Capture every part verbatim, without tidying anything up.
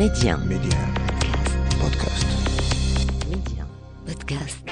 Média. Média. Podcast. Média. Podcast.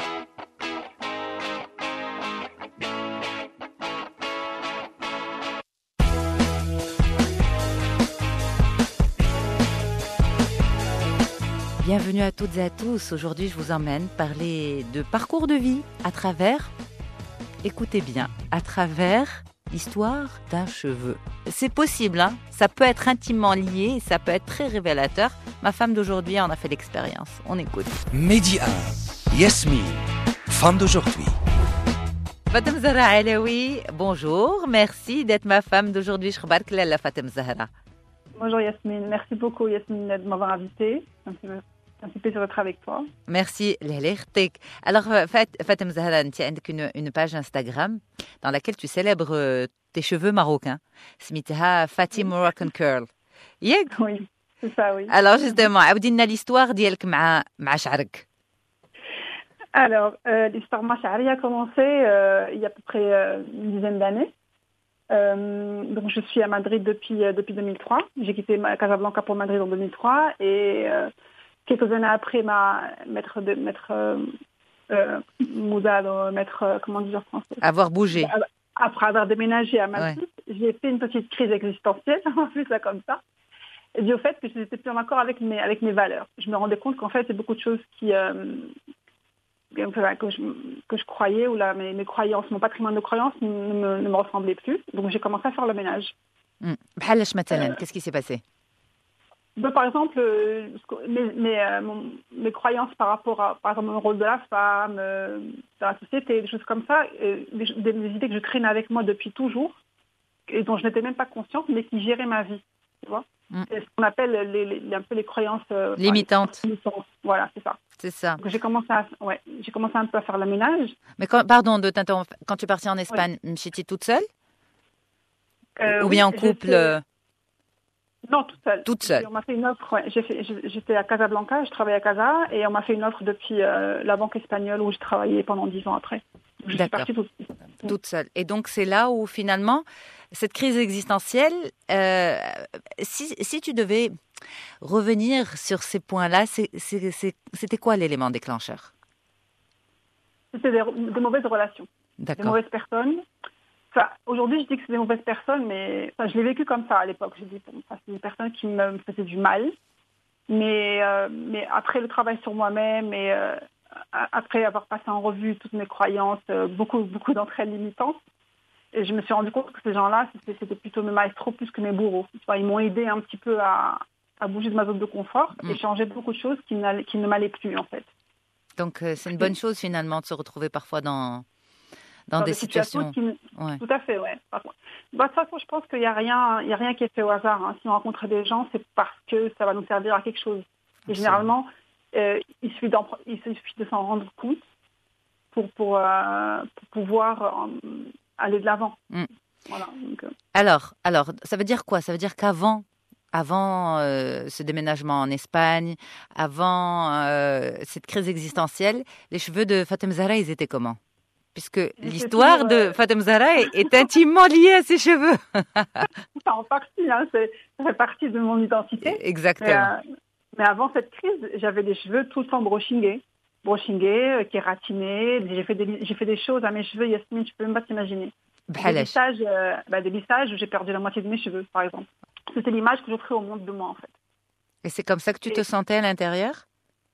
Bienvenue à toutes et à tous. Aujourd'hui, je vous emmène parler de parcours de vie à travers, écoutez bien, à travers l'histoire d'un cheveu. C'est possible, hein, ça peut être intimement lié, ça peut être très révélateur. Ma femme d'aujourd'hui en a fait l'expérience. On écoute. Média. Yasmine, femme d'aujourd'hui. Fatem Zahra Alaoui, bonjour, merci d'être ma femme d'aujourd'hui. Je remarque la Fatem Zahra. Bonjour Yasmine, merci beaucoup Yasmine de m'avoir invitée. C'est un petit plaisir d'être avec toi. Merci, Lélértek. Alors, Fat- Fatem Zahra, tu as une, une page Instagram dans laquelle tu célèbres euh, tes cheveux marocains. Smitaha Fatih Moroccan Curl. Yeg. Oui, c'est ça, oui. Alors, justement, عاودينا l'histoire ديالك مع مع شعرك. Alors, euh, l'histoire Machari a commencé euh, il y a à peu près euh, une dizaine d'années. Euh, donc, je suis à Madrid depuis, euh, depuis deux mille trois. J'ai quitté Casablanca pour Madrid en deux mille trois et euh, quelques années après, ma maître de maître euh, euh, Moudad, maître euh, comment dire en français. Avoir bougé. Après avoir déménagé à Madrid, ouais. J'ai fait une petite crise existentielle, on va appeler ça comme ça, et dû au fait que je n'étais plus en accord avec mes avec mes valeurs. Je me rendais compte qu'en fait, c'est beaucoup de choses qui euh, que je que je croyais ou là mes, mes croyances, mon patrimoine de croyances ne me, ne me ressemblait plus. Donc j'ai commencé à faire le ménage. بحال اش مثلا qu'est-ce qui s'est passé? Ben, par exemple, euh, mes, mes, euh, mon, mes croyances par rapport à par exemple, au rôle de la femme euh, dans la société, des choses comme ça, euh, des, des, des idées que je traînais avec moi depuis toujours et dont je n'étais même pas consciente, mais qui géraient ma vie, tu vois. Mm. C'est ce qu'on appelle les, les, un peu les croyances euh, limitantes. Enfin, limitantes. Voilà, c'est ça. C'est ça. Donc, j'ai commencé à, ouais, j'ai commencé un peu à faire le ménage. Mais quand, pardon de t'interrompre, quand tu es partie en Espagne, ouais. M'étais toute seule euh, ou bien oui, en couple? J'étais... Non, toute seule. Toute seule. On m'a fait une offre. Ouais, j'ai fait, j'étais à Casablanca, je travaillais à Casa, et on m'a fait une offre depuis euh, la banque espagnole où je travaillais pendant dix ans après. Je D'accord. suis partie toute, toute seule. Et donc c'est là où finalement cette crise existentielle, euh, si, si tu devais revenir sur ces points-là, c'est, c'est, c'est, c'était quoi l'élément déclencheur? C'était des, des mauvaises relations, D'accord. Des mauvaises personnes. Enfin, aujourd'hui, je dis que c'est des mauvaises personnes, mais enfin, je l'ai vécu comme ça à l'époque. J'ai dit, bon, enfin, c'est des personnes qui me faisaient du mal. Mais, euh, mais après le travail sur moi-même et euh, après avoir passé en revue toutes mes croyances, euh, beaucoup, beaucoup d'entre elles limitantes, et je me suis rendu compte que ces gens-là, c'était, c'était plutôt mes maestros plus que mes bourreaux. Enfin, ils m'ont aidé un petit peu à, à bouger de ma zone de confort mmh. et changer beaucoup de choses qui, qui ne m'allaient plus, en fait. Donc, euh, c'est une bonne chose, finalement, de se retrouver parfois dans... Dans, dans des, des situations, situations qui... ouais. Tout à fait, ouais. Bah, de toute façon, je pense qu'il n'y a rien, il y a rien qui est fait au hasard. Hein. Si on rencontre des gens, c'est parce que ça va nous servir à quelque chose. Et généralement, euh, il suffit d'en... il suffit de s'en rendre compte pour pour, euh, pour pouvoir euh, aller de l'avant. Mm. Voilà. Donc, euh... Alors, alors, ça veut dire quoi? Ça veut dire qu'avant, avant euh, ce déménagement en Espagne, avant euh, cette crise existentielle, les cheveux de Fatem Zahra, ils étaient comment? Puisque l'histoire toujours, de euh... Fatem Zahra est, est intimement liée à ses cheveux. Ça en partie, hein, c'est, ça fait partie de mon identité. Exactement. Mais, euh, mais avant cette crise, j'avais des cheveux tout le temps brushingés, brushingés, euh, kératinés. J'ai fait des, j'ai fait des choses à mes cheveux, Yasmine, tu peux même pas t'imaginer. Des lissages, euh, bah, des lissages où j'ai perdu la moitié de mes cheveux, par exemple. C'était l'image que j'offrais au monde de moi, en fait. Et c'est comme ça que tu Et... te sentais à l'intérieur?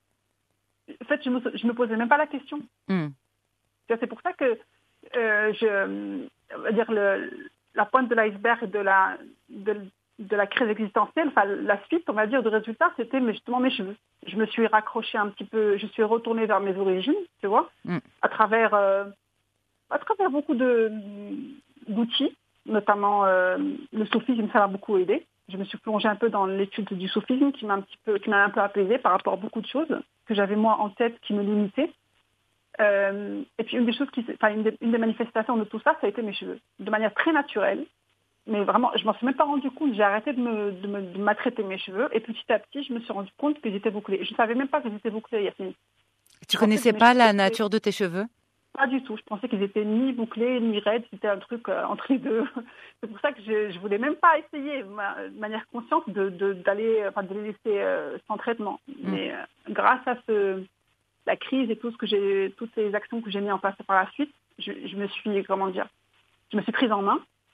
En fait, je me, je me posais même pas la question. Mm. C'est pour ça que euh, je, on va dire le, la pointe de l'iceberg de la, de, de la crise existentielle, enfin la suite, on va dire, du résultat, c'était justement mes cheveux. Je me suis raccrochée un petit peu, je suis retournée vers mes origines, tu vois, mm. à travers, euh, à travers beaucoup de, d'outils, notamment euh, le soufisme, ça m'a beaucoup aidé. Je me suis plongée un peu dans l'étude du soufisme qui m'a un petit peu, qui m'a un peu apaisée par rapport à beaucoup de choses que j'avais moi en tête qui me limitaient. Euh, et puis une des choses qui, enfin une des, une des manifestations de tout ça, ça a été mes cheveux, de manière très naturelle. Mais vraiment, je m'en suis même pas rendu compte. J'ai arrêté de me, de me de maltraiter mes cheveux et petit à petit, je me suis rendu compte qu'ils étaient bouclés. Je ne savais même pas qu'ils étaient bouclés, Yasmine. Tu connaissais pas la nature de tes cheveux? Pas du tout. Je pensais qu'ils étaient ni bouclés, ni raides. C'était un truc euh, entre les deux. C'est pour ça que je ne voulais même pas essayer, ma, de manière consciente, de, de, d'aller, enfin, de les laisser euh, sans traitement. Mm. Mais euh, grâce à ce, la crise et tout ce que j'ai, toutes ces actions que j'ai mis en place par la suite, je, je me suis, comment dire, je me suis prise en main.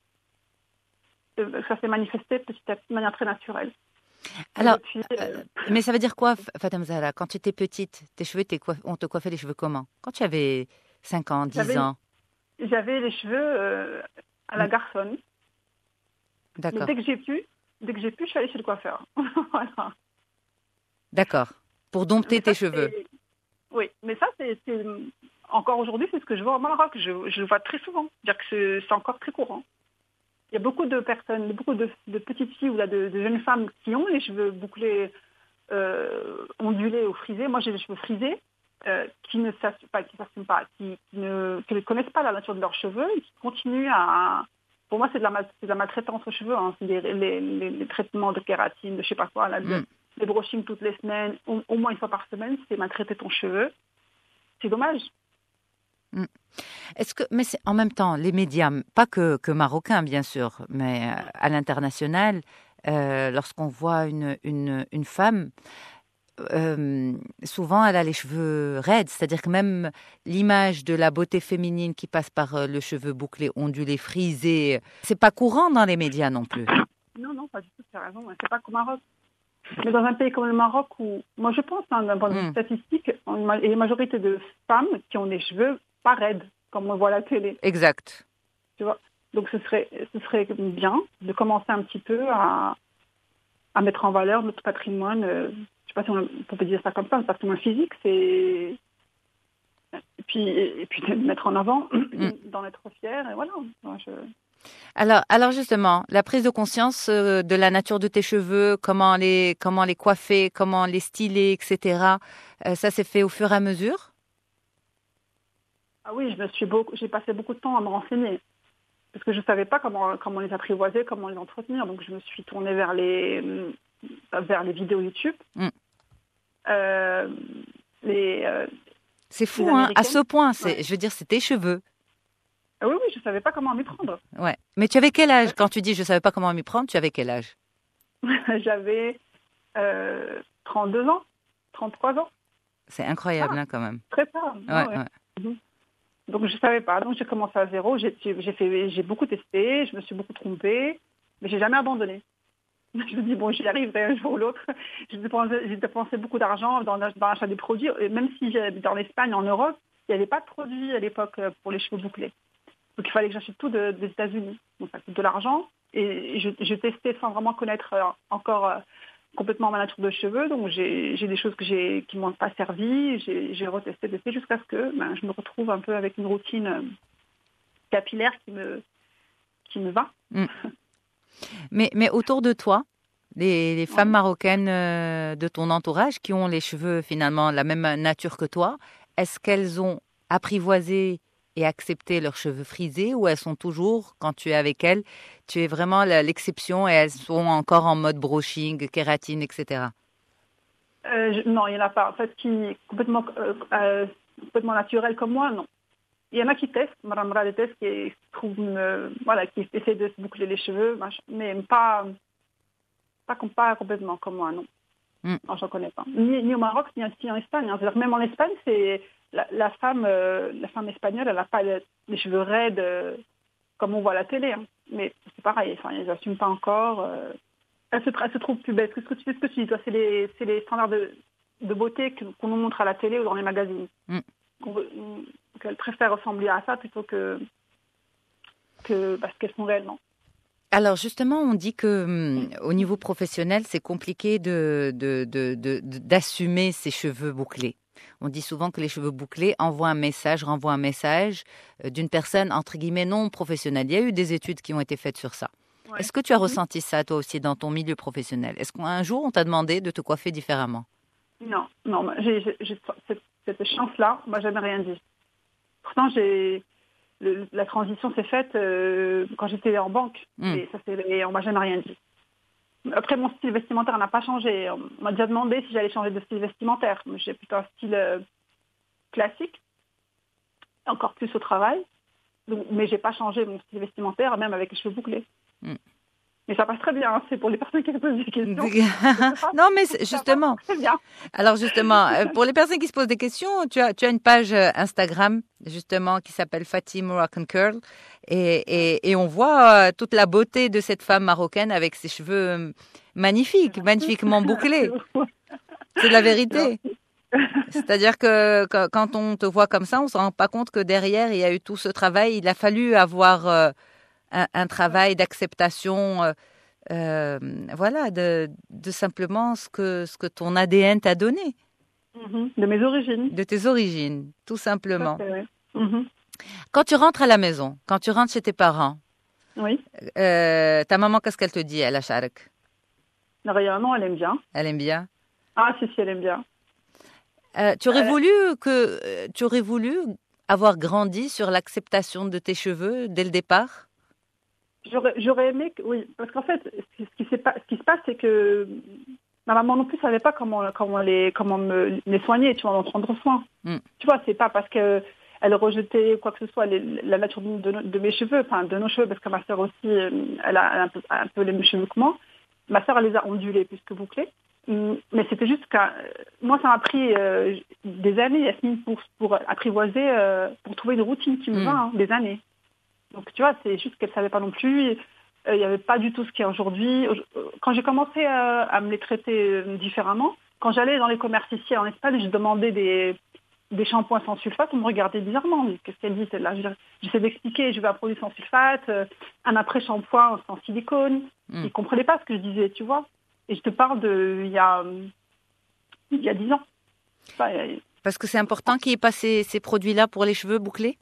Ça s'est manifesté petit à petit de manière très naturelle. Alors, depuis, euh... mais ça veut dire quoi, Fatem Zahra? Quand tu étais petite, tes cheveux, tes coiff... on te coiffait les cheveux comment? Quand tu avais cinq ans, dix j'avais, ans? J'avais les cheveux euh, à la garçonne. D'accord. Mais dès que j'ai pu, dès que j'ai pu, je suis allée chez le coiffeur. Voilà. D'accord. Pour dompter tes cheveux. C'est... Oui, mais ça, c'est, c'est... encore aujourd'hui, c'est ce que je vois au Maroc. Je, je le vois très souvent. C'est-à-dire que c'est, c'est encore très courant. Il y a beaucoup de personnes, beaucoup de, de petites filles ou là, de, de jeunes femmes qui ont les cheveux bouclés, euh, ondulés ou frisés. Moi, j'ai les cheveux frisés, euh, qui ne s'assument pas, qui, s'assument pas qui, qui, ne, qui ne connaissent pas la nature de leurs cheveux et qui continuent à... Pour moi, c'est de la, c'est de la maltraitance aux cheveux. Hein. C'est les, les, les, les traitements de kératine, de je ne sais pas quoi, là, mm. les brushings toutes les semaines, au, au moins une fois par semaine, c'est maltraiter ton cheveu. C'est dommage. Mm. Est-ce que, mais c'est, en même temps, les médias, pas que, que marocains bien sûr, mais euh, à l'international, euh, lorsqu'on voit une, une, une femme, euh, souvent elle a les cheveux raides, c'est-à-dire que même l'image de la beauté féminine qui passe par euh, le cheveu bouclé, ondulé, frisé, c'est pas courant dans les médias non plus. Non, non, pas du tout, tu as raison, c'est pas qu'au Maroc. Mais dans un pays comme le Maroc, où, moi je pense, hein, d'un point de vue mm. statistique, il y a une majorité de femmes qui ont des cheveux pas raides, comme on voit à la télé. Exact. Tu vois. Donc ce serait, ce serait bien de commencer un petit peu à, à mettre en valeur notre patrimoine. Euh, je ne sais pas si on, on peut dire ça comme ça, notre patrimoine physique, c'est... Et puis, et puis de le mettre en avant, mm. d'en être fier, et voilà. Moi, je... Alors, alors justement, la prise de conscience euh, de la nature de tes cheveux, comment les, comment les coiffer, comment les styler, et cetera, euh, ça s'est fait au fur et à mesure? Ah oui, je me suis beaucoup, j'ai passé beaucoup de temps à me renseigner parce que je ne savais pas comment, comment les apprivoiser, comment les entretenir. Donc, je me suis tournée vers les, vers les vidéos YouTube. Mm. Euh, les, euh, c'est fou, hein, à ce point. C'est, ouais. Je veux dire, c'est tes cheveux. Ah oui, oui, je ne savais pas comment m'y prendre. Ouais. Mais tu avais quel âge? Quand tu dis je ne savais pas comment m'y prendre, tu avais quel âge? J'avais euh, trente-deux ans, trente-trois ans. C'est incroyable, ah, hein, quand même. Très tard. Ouais, ah, ouais. Ouais. Donc, je ne savais pas. Donc, j'ai commencé à zéro. J'ai, j'ai, fait, j'ai beaucoup testé. Je me suis beaucoup trompée. Mais je n'ai jamais abandonné. Je me dis, bon, j'y arriverai un jour ou l'autre. J'ai dépensé, j'ai dépensé beaucoup d'argent dans, dans l'achat des produits. Et même si j'habitais en Espagne, en Europe, il n'y avait pas de produits à l'époque pour les cheveux bouclés. Donc, il fallait que j'achète tout de, des États-Unis. Donc, ça coûte de l'argent. Et je, je testais sans vraiment connaître encore complètement ma nature de cheveux. Donc, j'ai, j'ai des choses que j'ai, qui ne m'ont pas servi. J'ai, j'ai retesté, testé jusqu'à ce que ben, je me retrouve un peu avec une routine capillaire qui me, qui me va. Mmh. Mais, mais autour de toi, les, les femmes marocaines de ton entourage qui ont les cheveux finalement la même nature que toi, est-ce qu'elles ont apprivoisé et accepté leurs cheveux frisés ou elles sont toujours, quand tu es avec elles, tu es vraiment l'exception et elles sont encore en mode brushing, kératine, et cetera. Euh, je, non, il n'y en a pas. En fait, qui est complètement, euh, euh, complètement naturel comme moi, non. Il y en a qui testent, Madame Ra teste, qui trouve une, voilà, qui essaie de se boucler les cheveux, machin, mais pas, pas, pas complètement comme moi, non. Mm. Non, j'en connais pas. Ni, ni au Maroc, ni ici en Espagne. Hein. C'est-à-dire même en Espagne, c'est la, la femme, euh, la femme espagnole, elle n'a pas les, les cheveux raides euh, comme on voit à la télé. Hein. Mais c'est pareil. Enfin, ils n'assument pas encore. Euh, elle, se, elle se trouve plus belle. Qu'est-ce que tu fais, ce que tu dis, toi, c'est les, c'est les standards de, de beauté que, qu'on nous montre à la télé ou dans les magazines. Mm. Qu'on veut, qu'elles préfèrent ressembler à ça plutôt que, que parce qu'elles sont réellement. Alors justement, on dit que hum, au niveau professionnel, c'est compliqué de, de, de, de, de, d'assumer ses cheveux bouclés. On dit souvent que les cheveux bouclés envoient un message, renvoient un message euh, d'une personne, entre guillemets, non professionnelle. Il y a eu des études qui ont été faites sur ça. Ouais. Est-ce que tu as ressenti ça, toi aussi, dans ton milieu professionnel? Est-ce qu'un jour, on t'a demandé de te coiffer différemment? Non, non, j'ai, j'ai, j'ai cette, cette chance-là, on m'a jamais rien dit. Pourtant, j'ai... Le, la transition s'est faite euh, quand j'étais en banque mmh. et, ça c'est, et on m'a jamais rien dit. Après, mon style vestimentaire n'a pas changé. On m'a déjà demandé si j'allais changer de style vestimentaire. Mais j'ai plutôt un style euh, classique. encore plus au travail. Donc, mais j'ai pas changé mon style vestimentaire, même avec les cheveux bouclés. Mm. Mais ça passe très bien, hein. C'est pour les personnes qui se posent des questions. Non, mais justement. Très bien. Alors justement, pour les personnes qui se posent des questions, tu as, tu as une page Instagram, justement, qui s'appelle Fatty Moroccan Curl. Et, et, et on voit toute la beauté de cette femme marocaine avec ses cheveux magnifiques, magnifiquement bouclés. C'est la vérité. C'est-à-dire que quand on te voit comme ça, on ne se rend pas compte que derrière, il y a eu tout ce travail. Il a fallu avoir euh, un, un travail d'acceptation, euh, euh, voilà, de, de simplement ce que, ce que ton A D N t'a donné. Mm-hmm. De mes origines. De tes origines, tout simplement. Fait, ouais. Mm-hmm. Quand tu rentres à la maison, quand tu rentres chez tes parents, oui. euh, ta maman, qu'est-ce qu'elle te dit, elle, Acharek? Rien, non, elle aime bien. Elle aime bien? Ah, si, si, elle aime bien. Euh, tu aurais euh, voulu que euh, tu aurais voulu avoir grandi sur l'acceptation de tes cheveux dès le départ? J'aurais, j'aurais aimé que, oui, parce qu'en fait, ce qui, ce qui se passe, c'est que ma maman non plus savait pas comment comment les comment me les soigner, tu vois, en prendre soin. Mm. Tu vois, c'est pas parce que elle rejetait quoi que ce soit les, la nature de, de, de mes cheveux, enfin de nos cheveux, parce que ma sœur aussi, elle a un peu, un peu les mêmes cheveux que moi. Ma sœur, elle les a ondulés plus que bouclés. Mais c'était juste que moi, ça m'a pris euh, des années, Yasmine, pour, pour apprivoiser, euh, pour trouver une routine qui me mmh. va, hein, des années. Donc, tu vois, c'est juste qu'elle ne savait pas non plus. Il euh, n'y avait pas du tout ce qu'il y a aujourd'hui. Quand j'ai commencé à, à me les traiter différemment, quand j'allais dans les commerces ici en Espagne, je demandais des, des shampoings sans sulfate, on me regardait bizarrement. Mais qu'est-ce qu'elle dit, celle-là? J'essaie d'expliquer, je veux un produit sans sulfate, un après-shampoing sans silicone. Mmh. Ils ne comprenaient pas ce que je disais, tu vois. Et je te parle de il y a il y a dix ans. Enfin, parce que c'est important qu'il n'y ait pas ces, ces produits-là pour les cheveux bouclés.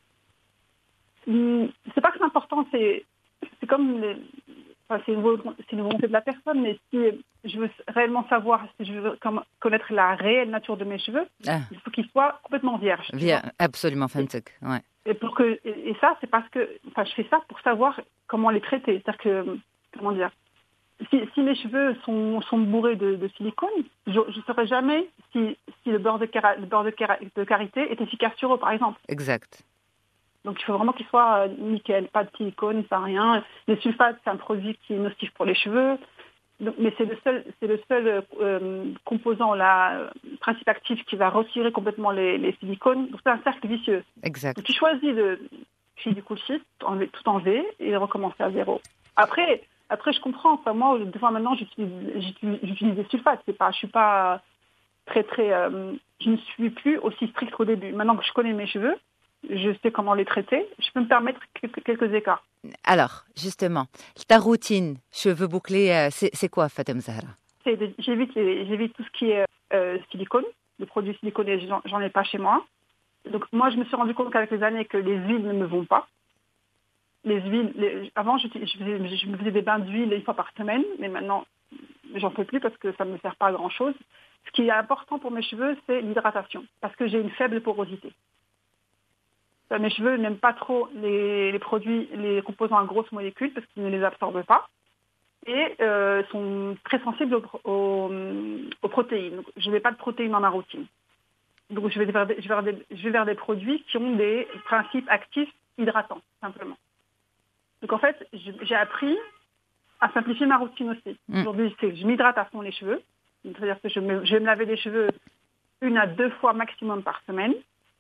C'est pas que c'est important, c'est c'est comme les, enfin, c'est, une, c'est une volonté de la personne, mais si je veux réellement savoir, si je veux connaître la réelle nature de mes cheveux, ah. il faut qu'ils soient complètement vierges. Bien, absolument, fantastique. Ouais. Et pour que et, et ça, c'est parce que enfin je fais ça pour savoir comment les traiter, c'est-à-dire que comment dire. Si, si mes cheveux sont, sont bourrés de, de silicone, je ne saurais jamais si, si le beurre, de, cara, le beurre de, cara, de karité est efficace sur eux, par exemple. Exact. Donc il faut vraiment qu'ils soient euh, nickel, pas de silicone, pas rien. Les sulfates, c'est un produit qui est nocif pour les cheveux, donc, mais c'est le seul, c'est le seul euh, composant, là, principe actif qui va retirer complètement les, les silicones. Donc c'est un cercle vicieux. Exact. Donc tu choisis de faire du cool-shit, tout enlever et recommencer à zéro. Après... Après, je comprends. Enfin, moi, des fois, maintenant, j'utilise, j'utilise, j'utilise des sulfates. C'est pas, je suis pas très, très... Euh, je ne suis plus aussi stricte qu'au début. Maintenant que je connais mes cheveux, je sais comment les traiter. Je peux me permettre quelques, quelques écarts. Alors, justement, ta routine cheveux bouclés, c'est, c'est quoi, Fatem Zahra? c'est de, j'évite, les, j'évite tout ce qui est euh, silicone. Les produits siliconés, j'en, j'en ai pas chez moi. Donc, moi, je me suis rendu compte qu'avec les années, que les huiles ne me vont pas. Les huiles, les, avant, je, je, faisais, je me faisais des bains d'huile une fois par semaine, mais maintenant, j'en fais plus parce que ça ne me sert pas à grand-chose. Ce qui est important pour mes cheveux, c'est l'hydratation, parce que j'ai une faible porosité. Mes cheveux n'aiment pas trop les, les produits, les composants à grosses molécules, parce qu'ils ne les absorbent pas, et euh, sont très sensibles aux, aux, aux protéines. Donc, je ne mets pas de protéines dans ma routine. Donc, je vais, vers des, je, vais vers des, je vais vers des produits qui ont des principes actifs hydratants, simplement. Donc en fait, j'ai appris à simplifier ma routine aussi. Mmh. Aujourd'hui, c'est que je m'hydrate à fond les cheveux. C'est-à-dire que je, me, je vais me laver les cheveux une à deux fois maximum par semaine.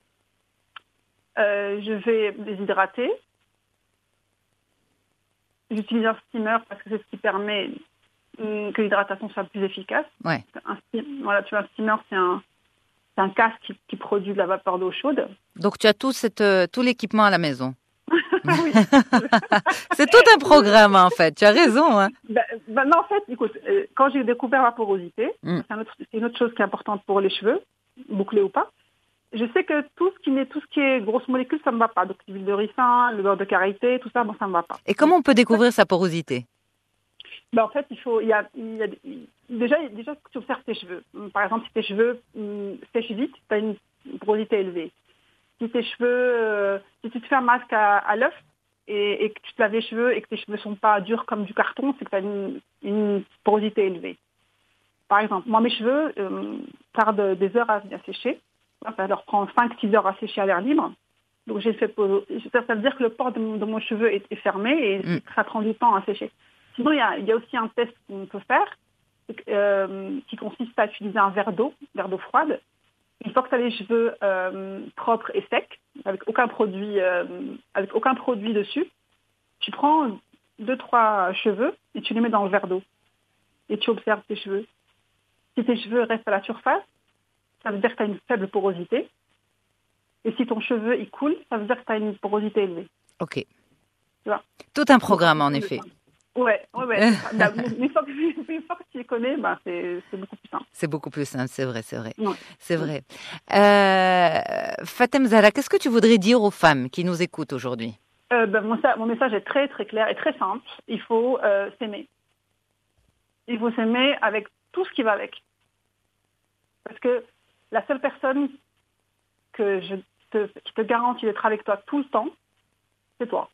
Euh, je vais les hydrater. J'utilise un steamer parce que c'est ce qui permet que l'hydratation soit plus efficace. Ouais. Un, voilà, tu vois, un steamer, c'est un, c'est un casque qui, qui produit de la vapeur d'eau chaude. Donc tu as tout, cette, tout l'équipement à la maison. Oui. C'est tout un programme en fait, tu as raison. Hein. Ben, ben non, en fait, écoute, euh, quand j'ai découvert la porosité, mm. c'est, un autre, c'est une autre chose qui est importante pour les cheveux, bouclés ou pas. Je sais que tout ce qui est, tout ce qui est grosses molécules, ça ne me va pas. Donc l'huile de ricin, le beurre de karité, tout ça, bon, ça ne me va pas. Et comment on peut découvrir sa porosité? Ben, en fait, il faut, il y a, il y a déjà, déjà, tu observes tes cheveux. Par exemple, si tes cheveux hum, sèchent vite, tu as une porosité élevée. Si tes cheveux, euh, si tu te fais un masque à, à l'œuf et, et que tu te laves les cheveux et que tes cheveux ne sont pas durs comme du carton, c'est que tu as une, une porosité élevée. Par exemple, moi, mes cheveux euh, tardent des heures à, à sécher. Ça leur prend cinq six heures à sécher à l'air libre. Donc, j'ai fait poser. Ça, ça veut dire que le port de mon, de mon cheveu est, est fermé et mm. ça prend du temps à sécher. Sinon, il y a, il y a aussi un test qu'on peut faire euh, qui consiste à utiliser un verre d'eau, verre d'eau froide. Une fois que tu as les cheveux euh, propres et secs, avec aucun produit, euh, avec aucun produit dessus, tu prends deux, trois cheveux et tu les mets dans le verre d'eau. Et tu observes tes cheveux. Si tes cheveux restent à la surface, ça veut dire que tu as une faible porosité. Et si ton cheveu il coule, ça veut dire que tu as une porosité élevée. Ok. Tu vois? Tout un programme, en effet. Ouais, ouais, ouais. bah, une, fois que, une fois que tu les connais, bah, c'est, c'est beaucoup plus simple. C'est beaucoup plus simple, c'est vrai, c'est vrai. Ouais. C'est vrai. Euh, Fatem Zahra, qu'est-ce que tu voudrais dire aux femmes qui nous écoutent aujourd'hui? euh, bah, mon, mon message est très, très clair et très simple. Il faut euh, s'aimer. Il faut s'aimer avec tout ce qui va avec. Parce que la seule personne que je te, qui te garantit d'être avec toi tout le temps, c'est toi.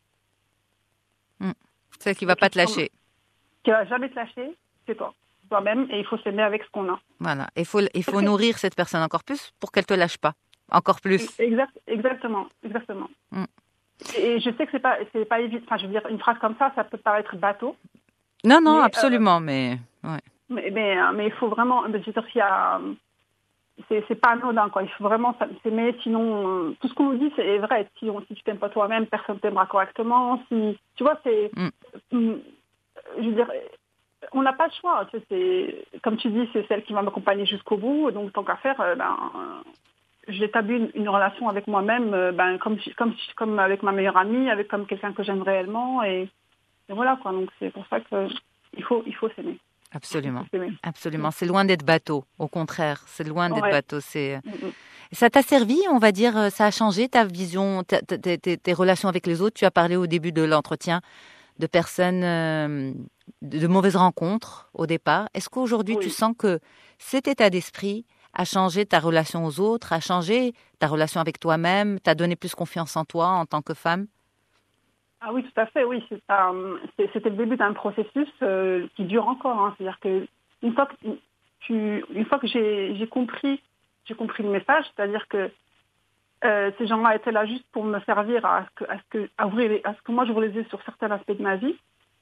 Mmh. Celle qui ne va pas te lâcher. Qui ne va jamais te lâcher, c'est toi. Toi-même, et il faut s'aimer avec ce qu'on a. Voilà. Il faut, il faut nourrir cette personne encore plus pour qu'elle ne te lâche pas. Encore plus. Exact, exactement. exactement. Mmh. Et je sais que ce n'est pas, c'est pas évident. Enfin, je veux dire, une phrase comme ça, ça peut paraître bateau. Non, non, mais, absolument, euh, mais, ouais. mais, mais... Mais il faut vraiment... Je veux dire, il y a... C'est, c'est pas anodin, quoi. Il faut vraiment s'aimer, sinon, euh, tout ce qu'on nous dit, c'est vrai. Si, on, si tu t'aimes pas toi-même, personne ne t'aimera correctement. Si, tu vois, c'est... Mm. Mm, je veux dire, on n'a pas le choix. Tu sais, c'est, comme tu dis, c'est celle qui va m'accompagner jusqu'au bout. Donc, tant qu'à faire, euh, ben, euh, j'établis une, une relation avec moi-même, euh, ben, comme, comme, comme avec ma meilleure amie, avec comme quelqu'un que j'aime réellement. Et, et voilà, quoi. Donc, c'est pour ça qu'il faut, il faut s'aimer. Absolument, absolument. C'est loin d'être bateau. Au contraire, c'est loin d'être ouais. bateau. C'est... Mm-hmm. Ça t'a servi, on va dire, ça a changé ta vision, ta, ta, ta, tes, tes relations avec les autres. Tu as parlé au début de l'entretien de personnes, euh, de, de mauvaises rencontres au départ. Est-ce qu'aujourd'hui, oui. tu sens que cet état d'esprit a changé ta relation aux autres, a changé ta relation avec toi-même, t'a donné plus confiance en toi en tant que femme? Ah oui, tout à fait, oui. C'est, euh, c'était le début d'un processus euh, qui dure encore. Hein. C'est-à-dire que une fois que, tu, une fois que j'ai, j'ai, compris, j'ai compris le message, c'est-à-dire que euh, ces gens-là étaient là juste pour me servir à ce que, à ce que, à ouvrir les, à ce que moi je voulais dire sur certains aspects de ma vie,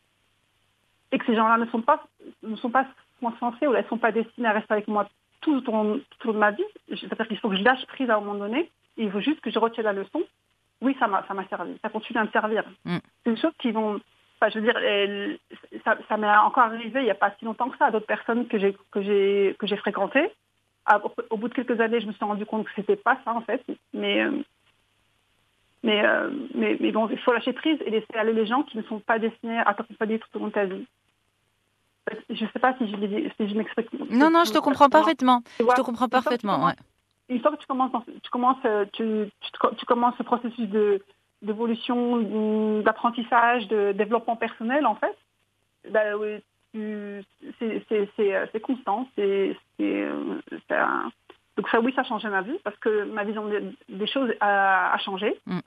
et que ces gens-là ne sont pas, ne sont pas censés ou elles ne sont pas destinées à rester avec moi tout au long, tout au long de ma vie. C'est-à-dire qu'il faut que je lâche prise à un moment donné. Et il faut juste que je retienne la leçon. Oui, ça m'a, ça m'a servi. Ça continue à me servir. Mm. C'est des choses qui vont... Enfin, je veux dire, elles, ça, ça m'est encore arrivé il n'y a pas si longtemps que ça à d'autres personnes que j'ai, que j'ai, que j'ai fréquentées. À, au, au bout de quelques années, je me suis rendu compte que c'était pas ça, en fait. Mais, euh, mais, euh, mais, mais bon, il faut lâcher prise et laisser aller les gens qui ne sont pas destinés à t'accompagner tout au long de ta vie. Je ne sais pas si je, si je m'explique. Non, non, je te comprends parfaitement. Je te comprends parfaitement, ouais. Une fois que tu commences, tu commences, tu, tu, tu commences ce processus de, d'évolution, d'apprentissage, de développement personnel, en fait, ben, oui, tu, c'est, c'est, c'est, c'est constant. C'est, c'est, c'est un... Donc ça, oui, ça a changé ma vie parce que ma vision des, des choses a, a changé. Mm.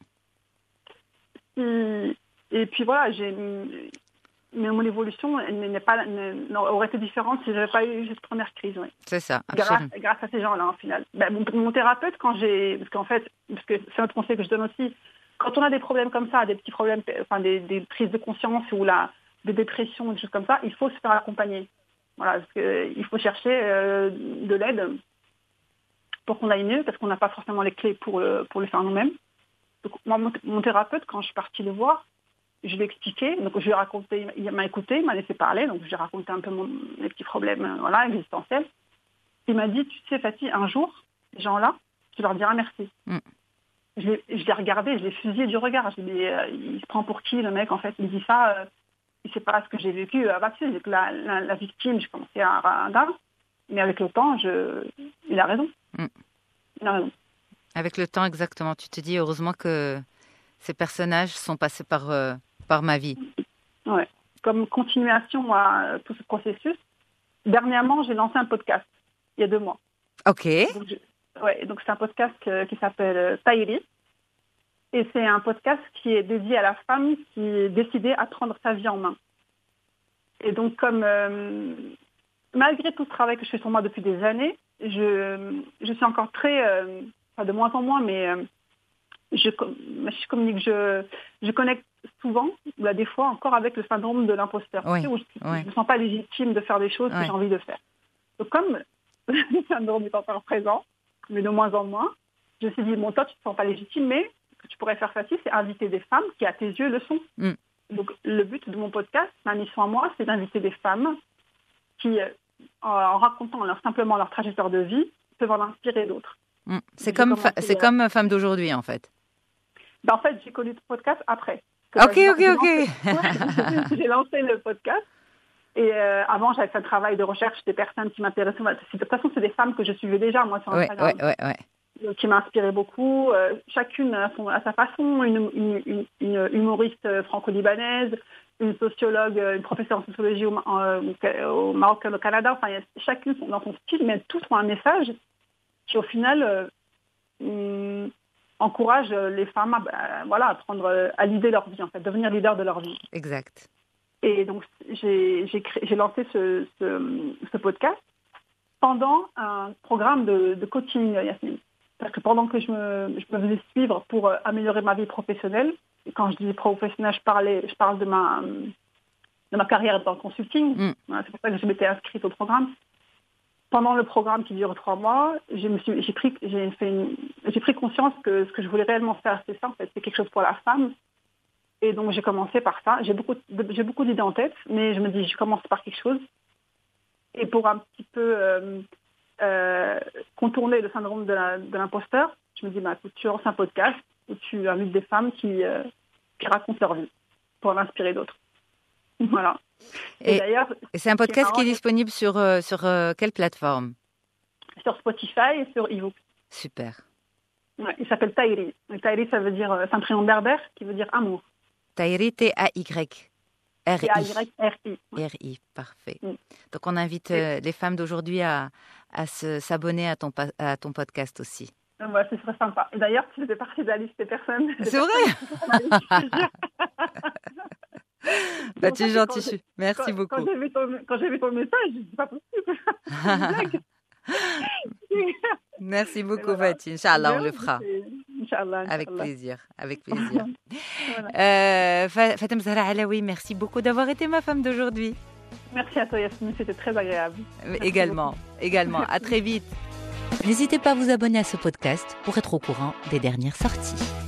Et, et puis voilà, j'ai... Mais mon évolution n'est pas, n'est, aurait été différente si je n'avais pas eu cette première crise. Oui. C'est ça, grâce, grâce à ces gens-là, en final. Ben, mon, mon thérapeute, quand j'ai... Parce qu'en fait, parce que c'est un autre conseil que je donne aussi, quand on a des problèmes comme ça, des petits problèmes, enfin des, des prises de conscience ou la, des dépressions, des choses comme ça, il faut se faire accompagner. Voilà, parce qu'il faut chercher euh, de l'aide pour qu'on aille mieux, parce qu'on n'a pas forcément les clés pour, euh, pour le faire nous-mêmes. Donc, moi, mon, mon thérapeute, quand je suis partie le voir, je lui ai expliqué, donc je lui ai raconté, il m'a écouté, il m'a laissé parler, donc je lui ai raconté un peu mon, mes petits problèmes voilà, existentiels. Il m'a dit, tu sais Fatih, un jour, ces gens-là, tu leur diras merci. Mm. Je, l'ai, je l'ai regardé, je l'ai fusillé du regard. Je lui ai dit, euh, il se prend pour qui le mec en fait? Il me dit ça, euh, il ne sait pas ce que j'ai vécu. Euh, bah, tu sais, la, la, la victime, je commençais à avoir un gars, mais avec le temps, je... il a raison. Mm. Il a raison. Avec le temps, exactement. Tu te dis, heureusement que ces personnages sont passés par... Euh... par ma vie. Ouais. Comme continuation à tout ce processus, dernièrement, j'ai lancé un podcast, il y a deux mois. OK. Donc, je, ouais, donc c'est un podcast que, qui s'appelle Tahiri. Et c'est un podcast qui est dédié à la femme qui est décidée à prendre sa vie en main. Et donc, comme euh, malgré tout ce travail que je fais sur moi depuis des années, je, je suis encore très, euh, enfin de moins en moins, mais... Euh, je, je communique, je, je connecte souvent, ou là, des fois encore avec le syndrome de l'imposteur. Oui, tu sais, où je oui. ne me sens pas légitime de faire des choses oui. que j'ai envie de faire. Donc comme le syndrome est encore présent, mais de moins en moins, je me suis dit, bon, toi, tu ne te sens pas légitime, mais ce que tu pourrais faire facile, c'est inviter des femmes qui, à tes yeux, le sont. Mm. Donc le but de mon podcast, ma mission à moi, c'est d'inviter des femmes qui, en racontant leur, simplement leur trajectoire de vie, peuvent en inspirer d'autres. Mm. C'est, comme, fa- c'est comme Femme d'aujourd'hui, en fait. Ben, en fait, j'ai connu le podcast après. Ok, ben, ok, j'ai ok. Lancé, j'ai lancé le podcast. Et euh, avant, j'avais fait un travail de recherche des personnes qui m'intéressaient. De toute façon, c'est des femmes que je suivais déjà, moi, sur Instagram. Ouais, ouais, ouais, ouais. Qui m'inspiraient beaucoup. Euh, chacune à, son, à sa façon. Une, une, une, une humoriste franco-libanaise, une sociologue, une professeure en sociologie au, euh, au Maroc, au Canada. Enfin, chacune dans son style, mais tous ont un message qui, au final, euh, hum, encourage les femmes à, bah, voilà, à prendre, à l'idée leur vie, en fait, devenir leader de leur vie. Exact. Et donc, j'ai, j'ai, créé, j'ai lancé ce, ce, ce podcast pendant un programme de, de coaching, Yasmine. Parce que pendant que je me, je me faisais suivre pour améliorer ma vie professionnelle, et quand je dis professionnelle, je, parlais, je parle de ma, de ma carrière dans le consulting. Mm. Voilà, c'est pour ça que je m'étais inscrite au programme. Pendant le programme qui dure trois mois, je me suis, j'ai, pris, j'ai, fait une, j'ai pris conscience que ce que je voulais réellement faire, c'est ça, en fait, c'est quelque chose pour la femme. Et donc, j'ai commencé par ça. J'ai beaucoup, j'ai beaucoup d'idées en tête, mais je me dis, je commence par quelque chose. Et pour un petit peu euh, euh, contourner le syndrome de, la, de l'imposteur, je me dis, bah, tu lances un podcast où tu invites des femmes qui, euh, qui racontent leur vie pour en inspirer d'autres. Voilà. Et, et d'ailleurs, c'est un podcast c'est qui est disponible sur, euh, sur euh, quelle plateforme? Sur Spotify et sur eBooks. Super. Ouais, il s'appelle Tahiri. Tahiri, ça veut dire, c'est un prénom berbère qui veut dire amour. Tahiri, T A Y R I. T A Y R I. Ouais. R I, parfait. Mm. Donc, on invite euh, les femmes d'aujourd'hui à, à se, s'abonner à ton, à ton podcast aussi. Ouais, ce serait sympa. Et d'ailleurs, tu faisais partie de la liste des personnes. C'est vrai. Bah, tu es gentil. Merci quand, beaucoup. Quand j'ai, vu ton, quand j'ai vu ton message, je dis, c'est pas possible. Merci beaucoup, voilà. Fatine. Inch'Allah, on le fera. Inch'Allah. Avec plaisir. Avec plaisir. Voilà. euh, Fatem Zahra Alaoui, merci beaucoup d'avoir été ma femme d'aujourd'hui. Merci à toi, Yasmine. C'était très agréable. Merci également. Beaucoup. Également. À très vite. N'hésitez pas à vous abonner à ce podcast pour être au courant des dernières sorties.